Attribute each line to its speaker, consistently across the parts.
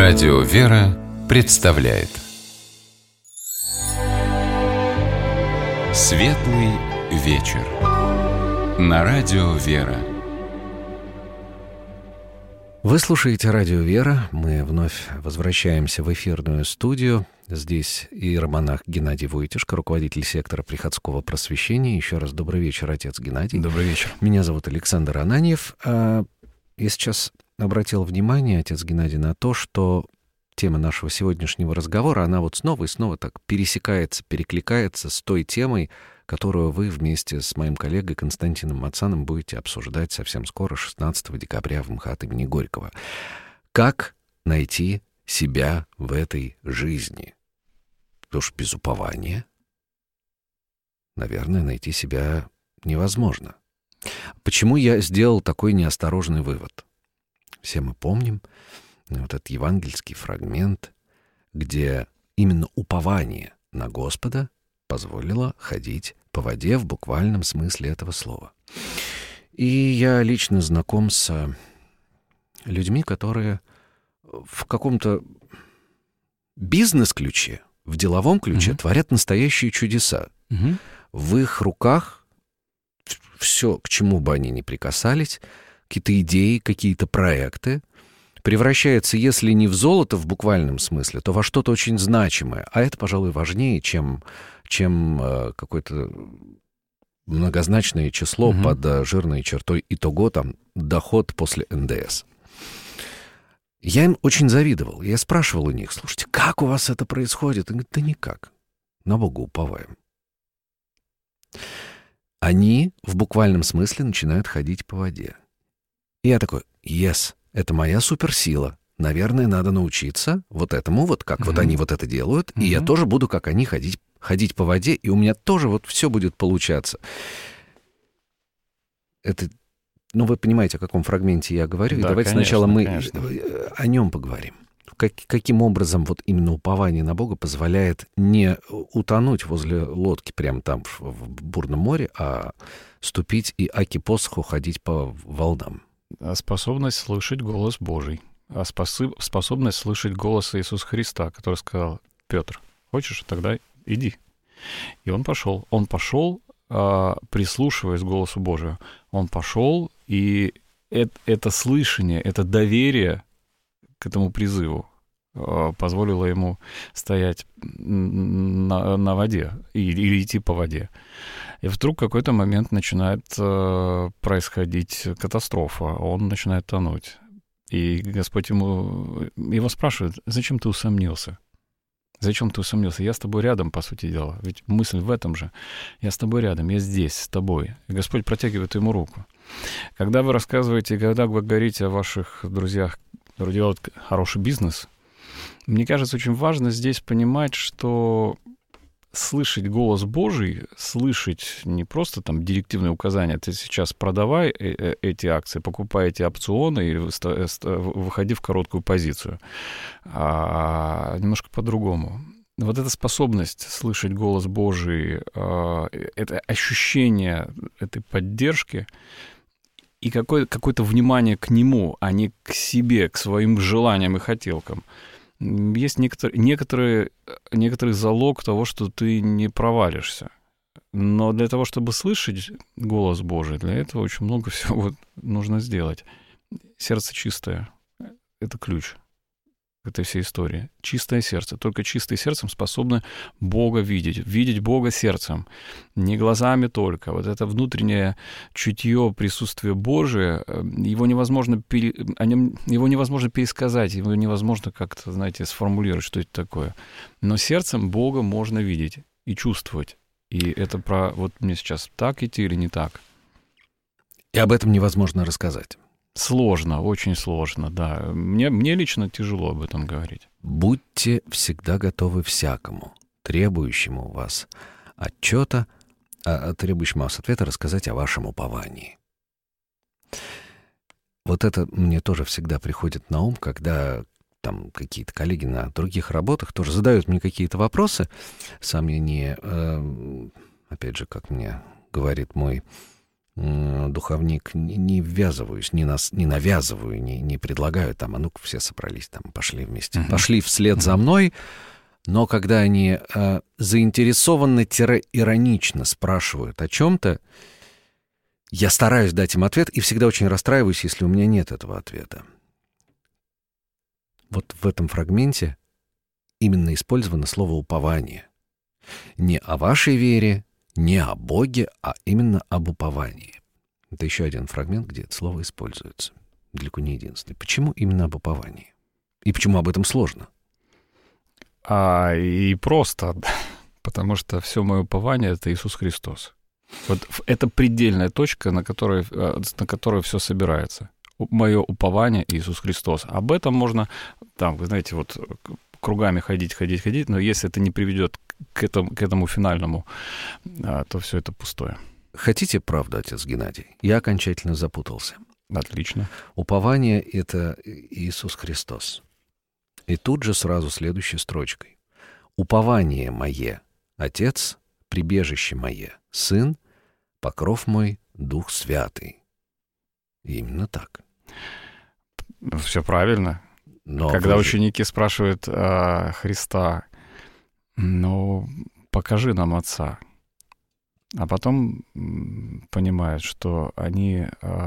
Speaker 1: Радио «Вера» представляет Светлый вечер на Радио «Вера».
Speaker 2: Вы слушаете Радио «Вера». Мы вновь возвращаемся в эфирную студию. Здесь иеромонах Геннадий Войтишко, руководитель сектора приходского просвещения. Еще раз добрый вечер, отец Геннадий.
Speaker 3: Добрый вечер.
Speaker 2: Меня зовут Александр Ананьев. Я сейчас обратил внимание, отец Геннадий, на то, что тема нашего сегодняшнего разговора, она вот снова и снова так пересекается, перекликается с той темой, которую вы вместе с моим коллегой Константином Мацаном будете обсуждать совсем скоро, 16 декабря, в МХАТ имени Горького. Как найти себя в этой жизни? Потому что без упования, наверное, найти себя невозможно. Почему я сделал такой неосторожный вывод? Все мы помним вот этот евангельский фрагмент, где именно упование на Господа позволило ходить по воде в буквальном смысле этого слова. И я лично знаком с людьми, которые в каком-то бизнес-ключе, в деловом ключе творят настоящие чудеса. В их руках все, к чему бы они ни прикасались, какие-то идеи, какие-то проекты, превращается, если не в золото в буквальном смысле, то во что-то очень значимое. А это, пожалуй, важнее, чем какое-то многозначное число под жирной чертой итого, там, доход после НДС. Я им очень завидовал. Я спрашивал у них: слушайте, как у вас это происходит? Они говорят: да никак. На Бога уповаем. Они в буквальном смысле начинают ходить по воде. И я такой: yes, это моя суперсила. Наверное, надо научиться вот этому, вот как вот они вот это делают, и я тоже буду, как они, ходить по воде, и у меня тоже вот все будет получаться. Это, вы понимаете, о каком фрагменте я говорю. Да, и давайте сначала мы о нем поговорим. Каким образом вот именно упование на Бога позволяет не утонуть возле лодки прямо там в бурном море, а ступить и аки посоху ходить по волнам.
Speaker 3: Способность слышать голос Божий. Способность слышать голос Иисуса Христа, который сказал: Петр, хочешь, тогда иди. И он пошел. Он пошел, прислушиваясь к голосу Божию. Он пошел, и это слышание, это доверие к этому призыву позволило ему стоять на воде или идти по воде. И вдруг в какой-то момент начинает происходить катастрофа. Он начинает тонуть. И Господь его спрашивает: зачем ты усомнился? Зачем ты усомнился? Я с тобой рядом, по сути дела. Ведь мысль в этом же. Я с тобой рядом, я здесь, с тобой. И Господь протягивает ему руку. Когда вы рассказываете, когда вы говорите о ваших друзьях, которые делают хороший бизнес, мне кажется, очень важно здесь понимать, что слышать голос Божий, слышать не просто там директивные указания: ты сейчас продавай эти акции, покупай эти опционы и выходи в короткую позицию, а немножко по-другому. Вот эта способность слышать голос Божий, это ощущение этой поддержки и какое-то внимание к Нему, а не к себе, к своим желаниям и хотелкам. Есть некоторый залог того, что ты не провалишься. Но для того, чтобы слышать голос Божий, для этого очень много всего нужно сделать. Сердце чистое — это ключ к этой всей истории. Чистое сердце. Только чистым сердцем способны Бога видеть Бога сердцем, не глазами только. Вот это внутреннее чутье, присутствие Божие, его невозможно пересказать, его невозможно как-то, знаете, сформулировать, что это такое. Но сердцем Бога можно видеть и чувствовать. И это про вот мне сейчас так идти или не так.
Speaker 2: И об этом невозможно рассказать.
Speaker 3: Сложно, очень сложно, да. Мне лично тяжело об этом говорить.
Speaker 2: Будьте всегда готовы всякому, требующему у вас отчета, требующему вас ответа, рассказать о вашем уповании. Вот это мне тоже всегда приходит на ум, когда там какие-то коллеги на других работах тоже задают мне какие-то вопросы. Сам я не, опять же, как мне говорит мой духовник, не ввязываюсь, не навязываю, не предлагаю там, а ну-ка все собрались там, пошли вместе. Пошли вслед за мной, но когда они заинтересованно-иронично спрашивают о чем-то, я стараюсь дать им ответ и всегда очень расстраиваюсь, если у меня нет этого ответа. Вот в этом фрагменте именно использовано слово «упование». Не о вашей вере, не о Боге, а именно об уповании. Это еще один фрагмент, где это слово используется. Далеко не единственный. Почему именно об уповании? И почему об этом сложно?
Speaker 3: И просто, потому что все мое упование — это Иисус Христос. Вот это предельная точка, на которой все собирается. Мое упование — Иисус Христос. Об этом можно, там, вы знаете, вот кругами ходить, но если это не приведет к этому финальному, то все это пустое.
Speaker 2: Хотите правду, отец Геннадий? Я окончательно запутался.
Speaker 3: Отлично.
Speaker 2: Упование — это Иисус Христос. И тут же сразу следующей строчкой. Упование мое, Отец, прибежище мое, Сын, покров мой, Дух Святый. Именно так.
Speaker 3: Все правильно. Но когда ученики спрашивают Христа, ну, покажи нам Отца, а потом понимают, что они,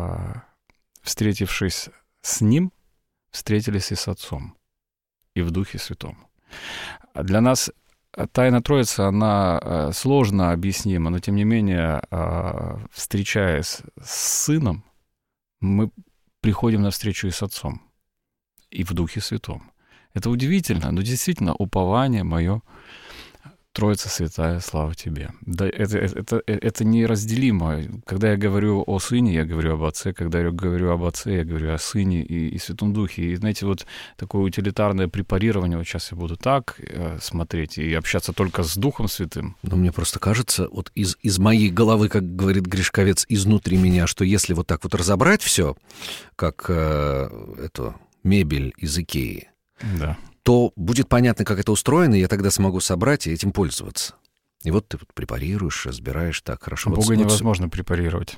Speaker 3: встретившись с Ним, встретились и с Отцом, и в Духе Святом. Для нас Тайна Троицы, она сложно объяснима, но тем не менее, встречаясь с Сыном, мы приходим навстречу и с Отцом, и в Духе Святом. Это удивительно, но действительно упование мое, Троица Святая, слава Тебе. Да, это неразделимо. Когда я говорю о Сыне, я говорю об Отце. Когда я говорю об Отце, я говорю о Сыне и Святом Духе. И, знаете, вот такое утилитарное препарирование, вот сейчас я буду так смотреть и общаться только с Духом Святым.
Speaker 2: Но мне просто кажется, вот из моей головы, как говорит Гришковец, изнутри меня, что если вот так вот разобрать все, как эту мебель из Икеи,
Speaker 3: да,
Speaker 2: то будет понятно, как это устроено, и я тогда смогу собрать и этим пользоваться. И вот ты вот препарируешь, разбираешь так хорошо.
Speaker 3: Бога невозможно препарировать.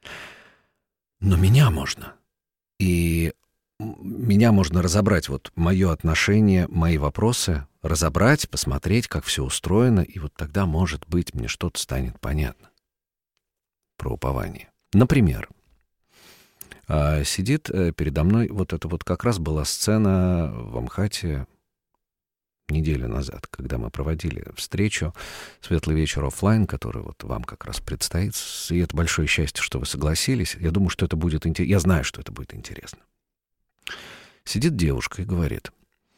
Speaker 2: Но меня можно. И меня можно разобрать. Вот мое отношение, мои вопросы разобрать, посмотреть, как все устроено, и вот тогда, может быть, мне что-то станет понятно про упование. Например, сидит передо мной, вот это вот как раз была сцена в Амхате неделю назад, когда мы проводили встречу «Светлый вечер оффлайн», который вот вам как раз предстоит. И это большое счастье, что вы согласились. Я думаю, что это будет интересно. Я знаю, что это будет интересно. Сидит девушка и говорит: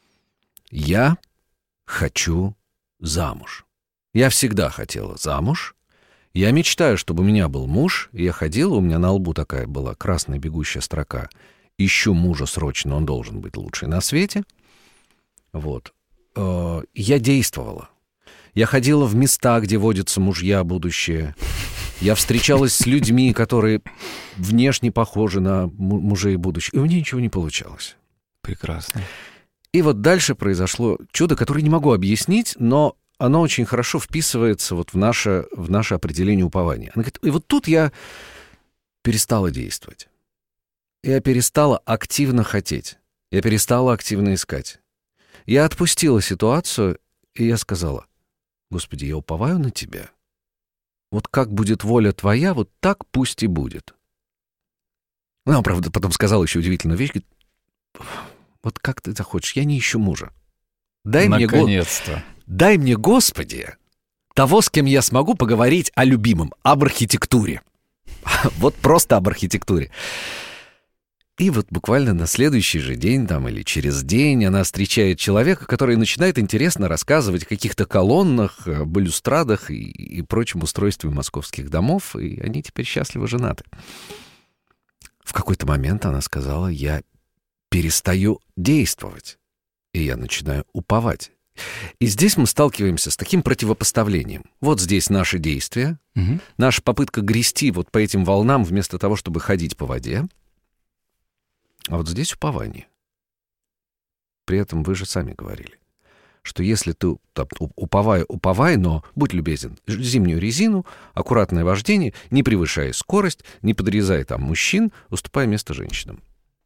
Speaker 2: «Я хочу замуж. Я всегда хотела замуж. Я мечтаю, чтобы у меня был муж. Я ходила, у меня на лбу такая была красная бегущая строка: ищу мужа срочно, он должен быть лучший на свете». Вот. Я действовала. Я ходила в места, где водятся мужья будущие. Я встречалась с людьми, которые внешне похожи на мужей будущих. И у меня ничего не получалось.
Speaker 3: Прекрасно.
Speaker 2: И вот дальше произошло чудо, которое не могу объяснить, но оно очень хорошо вписывается вот в наше определение упования. Она говорит: и вот тут я перестала действовать. Я перестала активно хотеть. Я перестала активно искать. Я отпустила ситуацию, и я сказала: «Господи, я уповаю на Тебя. Вот как будет воля Твоя, вот так пусть и будет». Она, правда, потом сказала еще удивительную вещь. Говорит: «Вот как ты захочешь, я не ищу мужа.
Speaker 3: Наконец-то.
Speaker 2: Дай мне, Господи, того, с кем я смогу поговорить о любимом, об архитектуре». Вот просто об архитектуре. И вот буквально на следующий же день там, или через день она встречает человека, который начинает интересно рассказывать о каких-то колоннах, балюстрадах и прочем устройстве московских домов, и они теперь счастливо женаты. В какой-то момент она сказала: «Я перестаю действовать, и я начинаю уповать». И здесь мы сталкиваемся с таким противопоставлением. Вот здесь наши действия, наша попытка грести вот по этим волнам вместо того, чтобы ходить по воде. А вот здесь упование. При этом вы же сами говорили, что если ты там, уповай, но будь любезен, зимнюю резину, аккуратное вождение, не превышай скорость, не подрезай там мужчин, уступай место женщинам.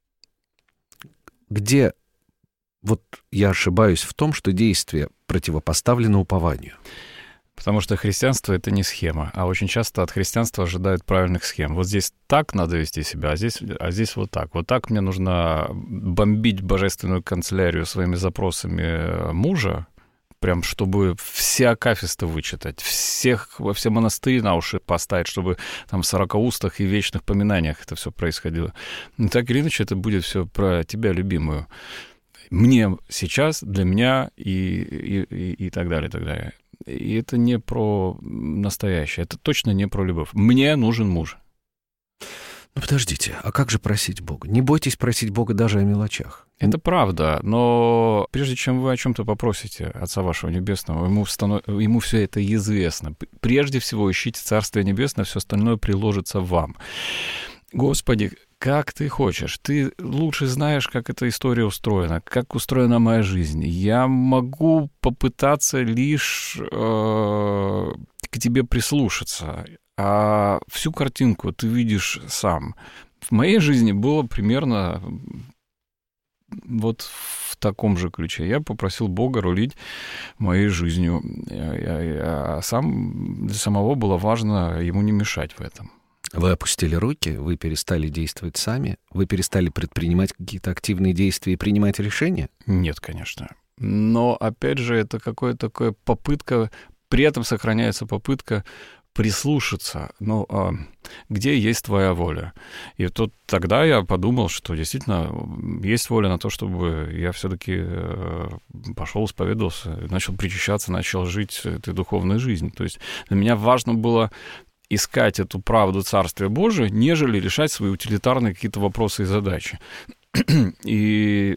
Speaker 2: Где вот я ошибаюсь в том, что действие противопоставлено упованию?
Speaker 3: Потому что христианство — это не схема, а очень часто от христианства ожидают правильных схем. Вот здесь так надо вести себя, а здесь вот так. Вот так мне нужно бомбить божественную канцелярию своими запросами мужа, прям чтобы все акафисты вычитать, все монастыри на уши поставить, чтобы там в 40-устах и вечных поминаниях это все происходило. Но так или иначе это будет все про тебя, любимую. Мне сейчас, для меня и так далее, и так далее. И это не про настоящее, это точно не про любовь. Мне нужен муж.
Speaker 2: Ну, подождите, а как же просить Бога? Не бойтесь просить Бога даже о мелочах.
Speaker 3: Это правда, но прежде чем вы о чем-то попросите Отца вашего Небесного, ему все это известно. Прежде всего ищите Царствие Небесное, все остальное приложится вам. Господи, как ты хочешь. Ты лучше знаешь, как эта история устроена, как устроена моя жизнь. Я могу попытаться лишь к тебе прислушаться, а всю картинку ты видишь сам. В моей жизни было примерно вот в таком же ключе. Я попросил Бога рулить моей жизнью, а для самого было важно ему не мешать в этом.
Speaker 2: Вы опустили руки, вы перестали действовать сами, вы перестали предпринимать какие-то активные действия и принимать решения?
Speaker 3: Нет, конечно. Но, опять же, это какая-то такая попытка, при этом сохраняется попытка прислушаться, где есть твоя воля. И тогда я подумал, что действительно есть воля на то, чтобы я все-таки пошел исповедовался, начал причащаться, начал жить этой духовной жизнью. То есть для меня важно было искать эту правду Царствия Божия, нежели решать свои утилитарные какие-то вопросы и задачи. И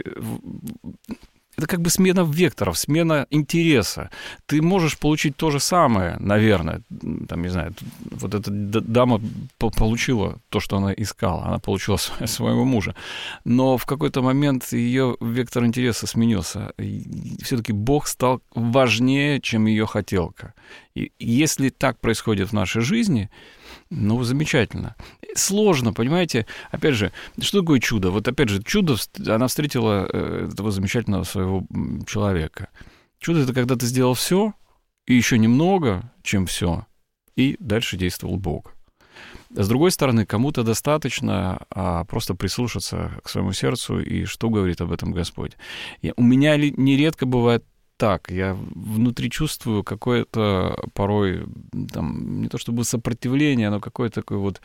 Speaker 3: это как бы смена векторов, смена интереса. Ты можешь получить то же самое, наверное. Там, не знаю, вот эта дама получила то, что она искала. Она получила своего мужа. Но в какой-то момент ее вектор интереса сменился. И все-таки Бог стал важнее, чем ее хотелка. И если так происходит в нашей жизни, замечательно. Сложно, понимаете? Опять же, что такое чудо? Вот опять же, чудо, она встретила этого замечательного своего человека. Чудо — это когда ты сделал все, и еще немного, чем все, и дальше действовал Бог. С другой стороны, кому-то достаточно просто прислушаться к своему сердцу, и что говорит об этом Господь. У меня нередко бывает так, я внутри чувствую какое-то порой, там, не то чтобы сопротивление, но какое-то такое вот,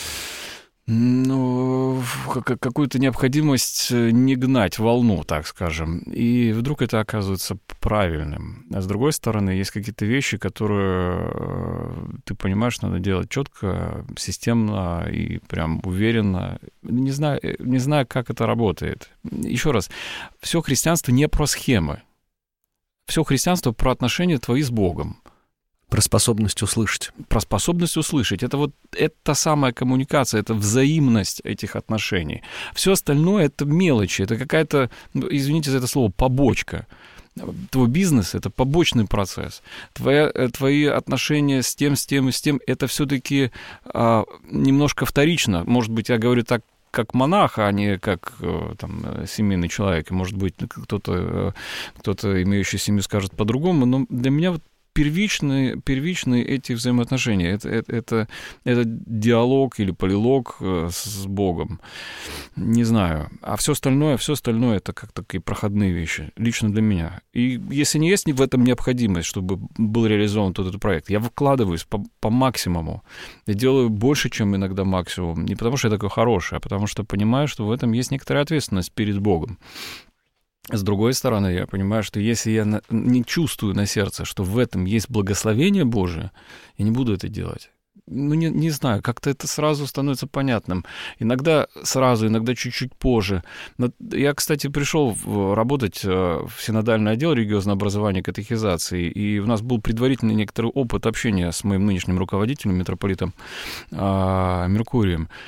Speaker 3: какую-то необходимость не гнать волну, так скажем. И вдруг это оказывается правильным. А с другой стороны, есть какие-то вещи, которые ты понимаешь, надо делать четко, системно и прям уверенно. Не знаю, как это работает. Еще раз, все христианство не про схемы. Все христианство про отношения твои с Богом.
Speaker 2: Про способность услышать.
Speaker 3: Про способность услышать. Это та самая коммуникация, это взаимность этих отношений. Все остальное — это мелочи, это какая-то, извините за это слово, побочка. Твой бизнес — это побочный процесс. Твои отношения с тем и с тем — это все-таки немножко вторично. Может быть, я говорю так, как монах, а не как там, семейный человек. И, может быть, кто-то, имеющий семью, скажет по-другому, но для меня первичные эти взаимоотношения. Это диалог или полилог с Богом. Не знаю. А все остальное это как такие проходные вещи. Лично для меня. И если не есть в этом необходимость, чтобы был реализован тот этот проект, я вкладываюсь по максимуму. Я делаю больше, чем иногда максимум. Не потому что я такой хороший, а потому что понимаю, что в этом есть некоторая ответственность перед Богом. С другой стороны, я понимаю, что если я не чувствую на сердце, что в этом есть благословение Божие, я не буду это делать. Не знаю, как-то это сразу становится понятным. Иногда сразу, иногда чуть-чуть позже. Но я, кстати, пришел работать в синодальный отдел религиозного образования и катехизации, и у нас был предварительный некоторый опыт общения с моим нынешним руководителем, митрополитом Меркурием.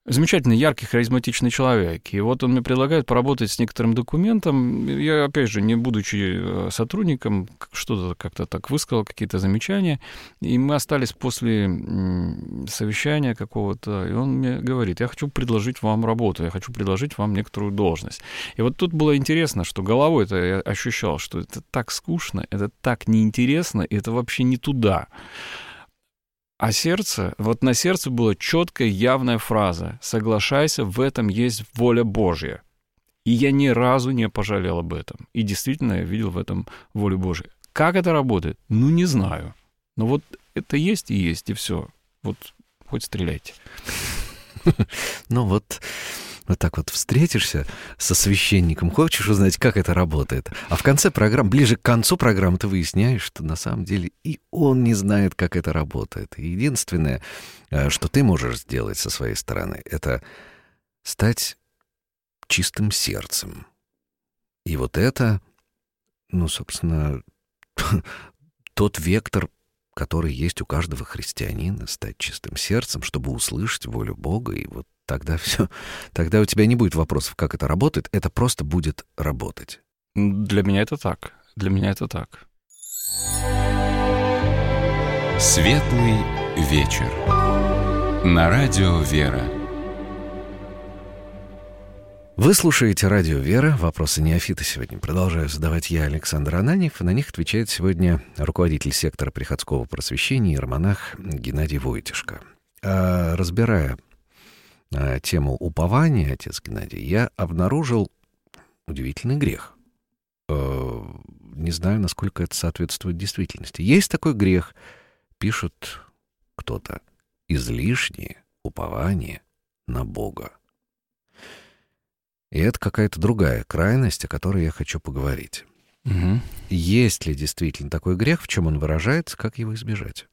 Speaker 3: Замечательный, яркий, харизматичный человек. И вот он мне предлагает поработать с некоторым документом. Я, опять же, не будучи сотрудником, что-то как-то так высказал, какие-то замечания. И мы остались после совещания какого-то, и он мне говорит: я хочу предложить вам работу, я хочу предложить вам некоторую должность. И вот тут было интересно, что головой-то я ощущал, что это так скучно, это так неинтересно, и это вообще не туда. А сердце, вот на сердце была четкая, явная фраза: «Соглашайся, в этом есть воля Божья». И я ни разу не пожалел об этом. И действительно, я видел в этом волю Божью. Как это работает? Ну, не знаю. Но вот это есть, и все. Вот хоть стреляйте.
Speaker 2: Ну вот так вот встретишься со священником, хочешь узнать, как это работает, а в конце программы, ближе к концу программы, ты выясняешь, что на самом деле и он не знает, как это работает. И единственное, что ты можешь сделать со своей стороны, это стать чистым сердцем. И вот это, ну, собственно, тот вектор, который есть у каждого христианина, стать чистым сердцем, чтобы услышать волю Бога, и вот тогда все. Тогда у тебя не будет вопросов, как это работает, это просто будет работать.
Speaker 3: Для меня это так. Для меня это так.
Speaker 1: Светлый вечер. На радио «Вера».
Speaker 2: Вы слушаете радио «Вера». Вопросы неофита сегодня продолжаю задавать я, Александр Ананьев. И на них отвечает сегодня руководитель сектора приходского просвещения, иеромонах Геннадий Войтишко. Разбирая тему упования, отец Геннадий, я обнаружил удивительный грех. Не знаю, насколько это соответствует действительности. Есть такой грех, пишут кто-то, излишнее упование на Бога. И это какая-то другая крайность, о которой я хочу поговорить.
Speaker 3: Угу.
Speaker 2: Есть ли действительно такой грех, в чем он выражается, как его избежать?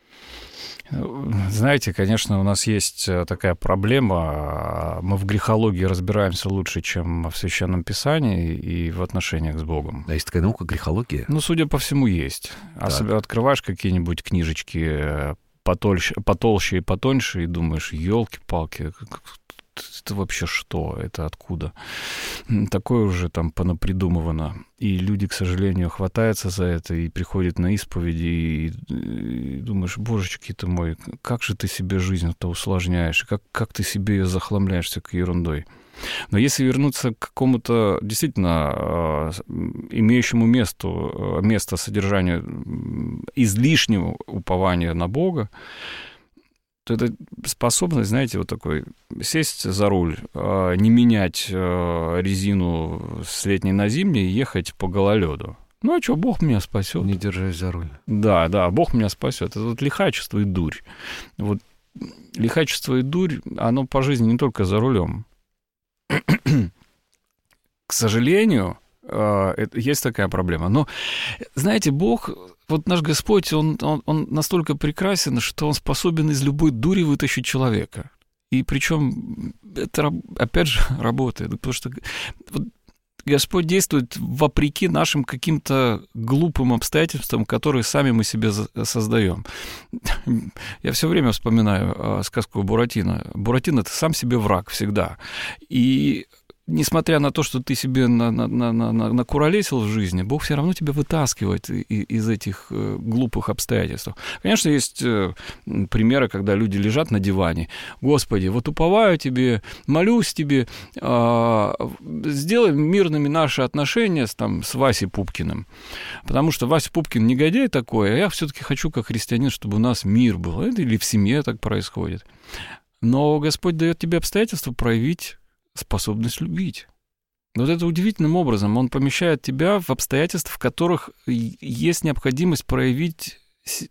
Speaker 3: Знаете, конечно, у нас есть такая проблема. Мы в грехологии разбираемся лучше, чем в Священном Писании и в отношениях с Богом.
Speaker 2: А есть такая наука грехология?
Speaker 3: Ну, судя по всему, есть. Особенно открываешь какие-нибудь книжечки потолще и потоньше и думаешь: елки-палки, это вообще что? Это откуда? Такое уже там понапридумывано. И люди, к сожалению, хватаются за это и приходят на исповеди, и думаешь: божечки ты мой, как же ты себе жизнь-то усложняешь, как ты себе ее захламляешь всякой ерундой. Но если вернуться к какому-то действительно имеющему место содержанию излишнего упования на Бога, то это способность, знаете, вот такой, сесть за руль, не менять резину с летней на зимней и ехать по гололеду. Ну, а что, Бог меня спасет.
Speaker 2: Не держась за руль.
Speaker 3: Да, Бог меня спасет. Это вот лихачество и дурь. Вот лихачество и дурь, оно по жизни не только за рулем. К сожалению, есть такая проблема. Но, знаете, Бог, вот наш Господь, он настолько прекрасен, что Он способен из любой дури вытащить человека. И причем это, опять же, работает. Потому что Господь действует вопреки нашим каким-то глупым обстоятельствам, которые сами мы себе создаем. Я все время вспоминаю сказку Буратино. Буратино — это сам себе враг всегда. И несмотря на то, что ты себе накуролесил в жизни, Бог все равно тебя вытаскивает из этих глупых обстоятельств. Конечно, есть примеры, когда люди лежат на диване. Господи, вот уповаю тебе, молюсь тебе, сделай мирными наши отношения с Васей Пупкиным. Потому что Вася Пупкин негодяй такой, а я все-таки хочу, как христианин, чтобы у нас мир был. Это или в семье так происходит. Но Господь дает тебе обстоятельства проявить способность любить. Вот это удивительным образом. Он помещает тебя в обстоятельства, в которых есть необходимость проявить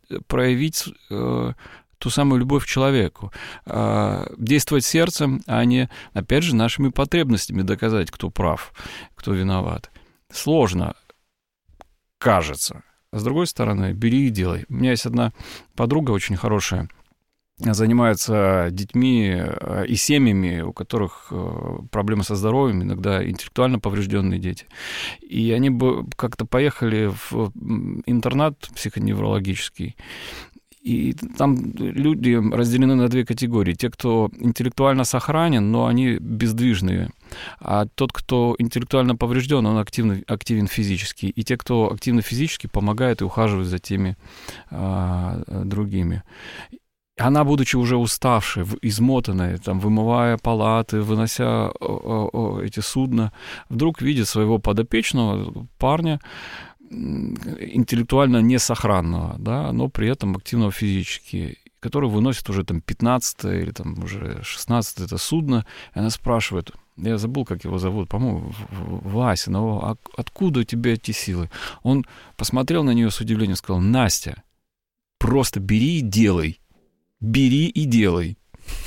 Speaker 3: ту самую любовь к человеку. Действовать сердцем, а не, опять же, нашими потребностями доказать, кто прав, кто виноват. Сложно, кажется. А с другой стороны, бери и делай. У меня есть одна подруга очень хорошая, занимается детьми и семьями, у которых проблемы со здоровьем, иногда интеллектуально поврежденные дети. И они как-то поехали в интернат психоневрологический, И там люди разделены на две категории. Те, кто интеллектуально сохранен, но они бездвижные. А тот, кто интеллектуально поврежден, он активен физически. И те, кто активно физически, помогают и ухаживают за теми другими. Она, будучи уже уставшей, измотанной, там, вымывая палаты, вынося эти судна, вдруг видит своего подопечного парня, интеллектуально несохранного, да, но при этом активного физически, который выносит уже там 15-е или там уже 16-е это судно, и она спрашивает, я забыл, как его зовут, по-моему, Вася, но откуда у тебя эти силы? Он посмотрел на нее с удивлением и сказал: Настя, просто бери и делай. Бери и делай.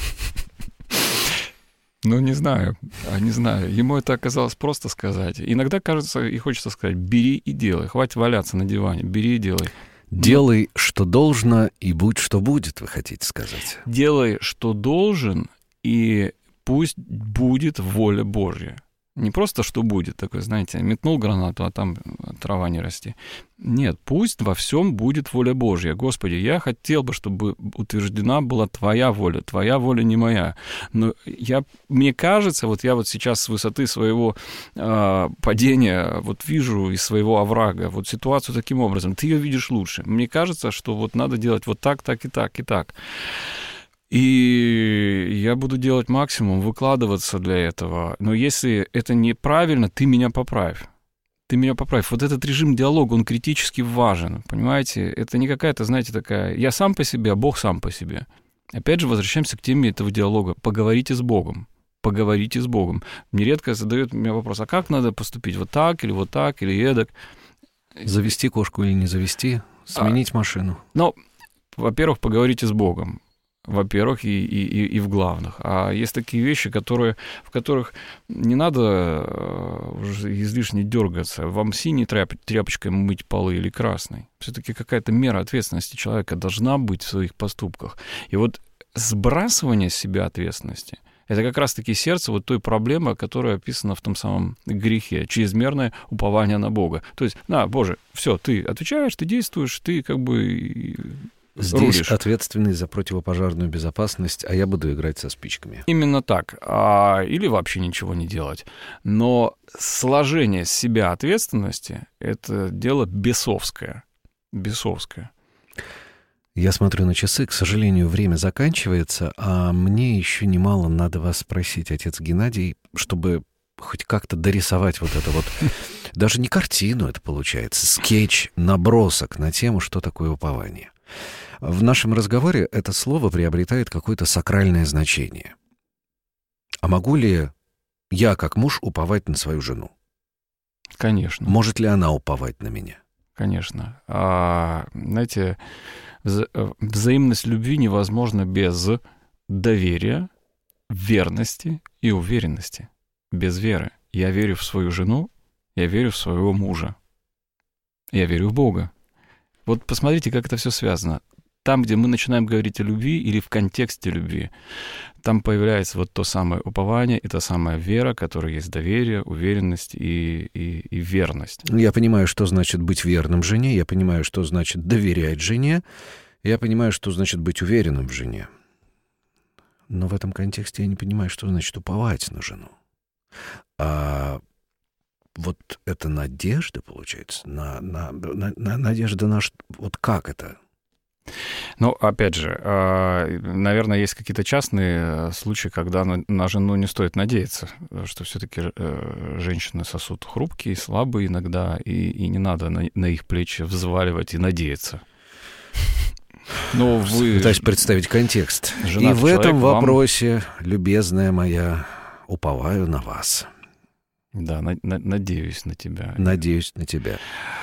Speaker 3: Ну, не знаю. Ему это оказалось просто сказать. Иногда, кажется, и хочется сказать: бери и делай. Хватит валяться на диване. Бери и делай.
Speaker 2: Делай, что должно, и будь, что будет, вы хотите сказать.
Speaker 3: Делай, что должен, и пусть будет воля Божья. Не просто что будет, такой, знаете, метнул гранату, а там трава не расти. Нет, пусть во всем будет воля Божья. Господи, я хотел бы, чтобы утверждена была Твоя воля не моя. Но мне кажется, вот я вот сейчас с высоты своего падения вот вижу из своего оврага вот ситуацию таким образом. Ты ее видишь лучше. Мне кажется, что вот надо делать вот так, так и так, и так. И я буду делать максимум, выкладываться для этого. Но если это неправильно, ты меня поправь. Вот этот режим диалога, он критически важен, понимаете? Это не какая-то, знаете, такая «я сам по себе, а Бог сам по себе». Опять же, возвращаемся к теме этого диалога. Поговорите с Богом. Нередко задают мне вопрос: а как надо поступить? Вот так, или эдак?
Speaker 2: Завести кошку или не завести? Сменить машину?
Speaker 3: Ну, во-первых, поговорите с Богом. Во-первых, и в главных. А есть такие вещи, в которых не надо уже излишне дергаться. Вам синей тряпочкой мыть полы или красной. Все-таки какая-то мера ответственности человека должна быть в своих поступках. И вот сбрасывание с себя ответственности — это как раз-таки сердце вот той проблемы, которая описана в том самом грехе, чрезмерное упование на Бога. То есть, Боже, все, ты отвечаешь, ты действуешь, ты как бы...
Speaker 2: Здесь
Speaker 3: рулишь.
Speaker 2: Ответственный за противопожарную безопасность, а я буду играть со спичками.
Speaker 3: Именно так. Или вообще ничего не делать. Но сложение с себя ответственности — это дело бесовское.
Speaker 2: Я смотрю на часы, к сожалению, время заканчивается, а мне еще немало надо вас спросить, отец Геннадий, чтобы хоть как-то дорисовать вот это вот, даже не картину это получается, скетч, набросок на тему, что такое упование. В нашем разговоре это слово приобретает какое-то сакральное значение. А могу ли я, как муж, уповать на свою жену?
Speaker 3: Конечно.
Speaker 2: Может ли она уповать на меня?
Speaker 3: Конечно. Знаете, взаимность любви невозможна без доверия, верности и уверенности. Без веры. Я верю в свою жену, я верю в своего мужа. Я верю в Бога. Вот посмотрите, как это все связано. Там, где мы начинаем говорить о любви или в контексте любви, там появляется вот то самое упование и та самая вера, которая есть доверие, уверенность и верность.
Speaker 2: Я понимаю, что значит быть верным жене, я понимаю, что значит доверять жене, я понимаю, что значит быть уверенным в жене. Но в этом контексте я не понимаю, что значит уповать на жену. А вот это надежда, получается, надежда на... Вот как это?
Speaker 3: Ну, опять же, наверное, есть какие-то частные случаи, когда на жену не стоит надеяться, что все-таки женщины сосуд хрупкие, слабые иногда, и не надо на их плечи взваливать и надеяться. Но вы...
Speaker 2: Пытаюсь представить контекст. И в этом вопросе, любезная моя, уповаю на вас.
Speaker 3: Да, надеюсь на тебя.
Speaker 2: Надеюсь на тебя.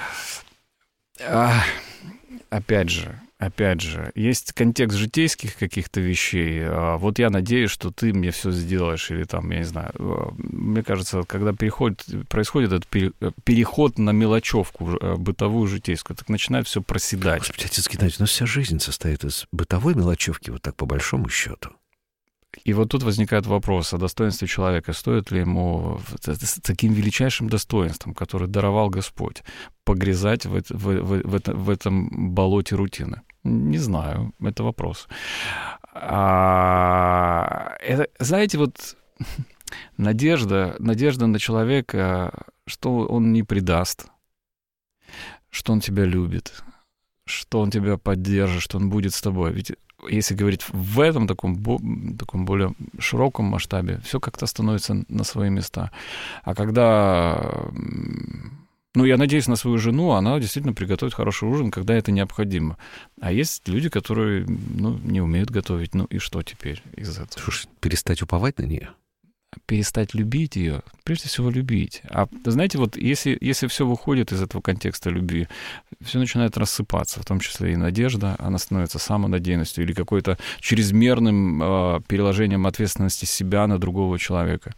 Speaker 3: Опять же, есть контекст житейских каких-то вещей. Вот я надеюсь, что ты мне все сделаешь, или там, я не знаю. Мне кажется, когда происходит этот переход на мелочевку бытовую, житейскую, так начинает все проседать.
Speaker 2: Господи, отец Геннадий, у нас вся жизнь состоит из бытовой мелочевки, вот так по большому счету.
Speaker 3: И вот тут возникает вопрос о достоинстве человека. Стоит ли ему с таким величайшим достоинством, которое даровал Господь, погрязать в этом болоте рутины? Не знаю, это вопрос. Это, знаете, вот надежда на человека, что он не предаст, что он тебя любит, что он тебя поддержит, что он будет с тобой. Ведь если говорить в этом таком более широком масштабе, все как-то становится на свои места. А когда... я надеюсь на свою жену, она действительно приготовит хороший ужин, когда это необходимо. А есть люди, которые, не умеют готовить. И что теперь из этого?
Speaker 2: Слушай, перестать уповать на нее?
Speaker 3: Перестать любить ее, прежде всего любить. А знаете, вот если все выходит из этого контекста любви, все начинает рассыпаться, в том числе и надежда, она становится самонадеянностью или какой-то чрезмерным переложением ответственности себя на другого человека.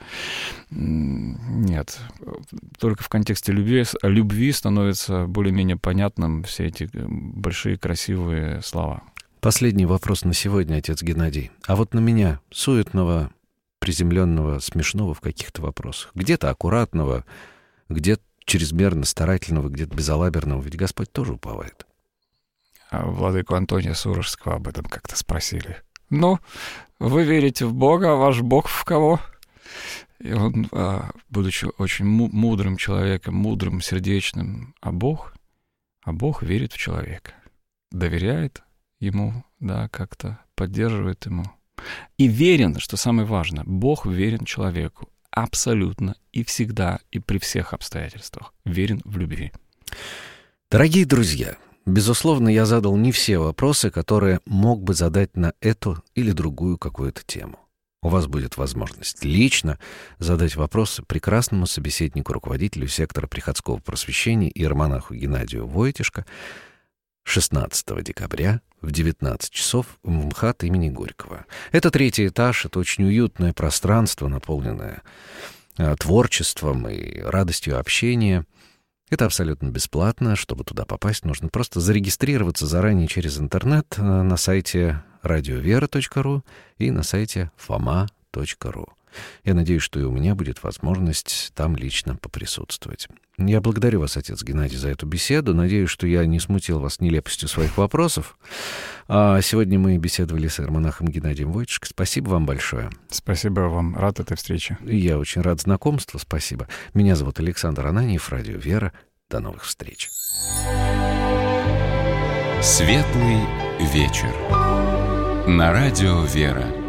Speaker 3: Нет. Только в контексте любви становится более-менее понятным все эти большие красивые слова.
Speaker 2: Последний вопрос на сегодня, отец Геннадий. А вот на меня, суетного, приземленного, смешного в каких-то вопросах. Где-то аккуратного, где-то чрезмерно старательного, где-то безалаберного. Ведь Господь тоже уповает.
Speaker 3: А владыку Антония Сурожского об этом как-то спросили. Вы верите в Бога, а ваш Бог в кого? И он, будучи очень мудрым человеком, мудрым, сердечным, а Бог верит в человека. Доверяет ему, как-то поддерживает ему. И верен, что самое важное, Бог верен человеку абсолютно и всегда, и при всех обстоятельствах. Верен в любви.
Speaker 2: Дорогие друзья, безусловно, я задал не все вопросы, которые мог бы задать на эту или другую какую-то тему. У вас будет возможность лично задать вопросы прекрасному собеседнику, руководителю сектора приходского просвещения иеромонаху Геннадию Войтишко 16 декабря в 19 часов в МХАТ имени Горького. Это 3-й этаж, это очень уютное пространство, наполненное творчеством и радостью общения. Это абсолютно бесплатно. Чтобы туда попасть, нужно просто зарегистрироваться заранее через интернет на сайте radiovera.ru и на сайте foma.ru. Я надеюсь, что и у меня будет возможность там лично поприсутствовать. Я благодарю вас, отец Геннадий, за эту беседу. Надеюсь, что я не смутил вас нелепостью своих вопросов. Сегодня мы беседовали с иеромонахом Геннадием Войтишко. Спасибо вам большое.
Speaker 3: Спасибо вам. Рад этой встрече.
Speaker 2: Я очень рад знакомству. Спасибо. Меня зовут Александр Ананьев, Радио Вера. До новых встреч.
Speaker 1: Светлый вечер. На Радио Вера.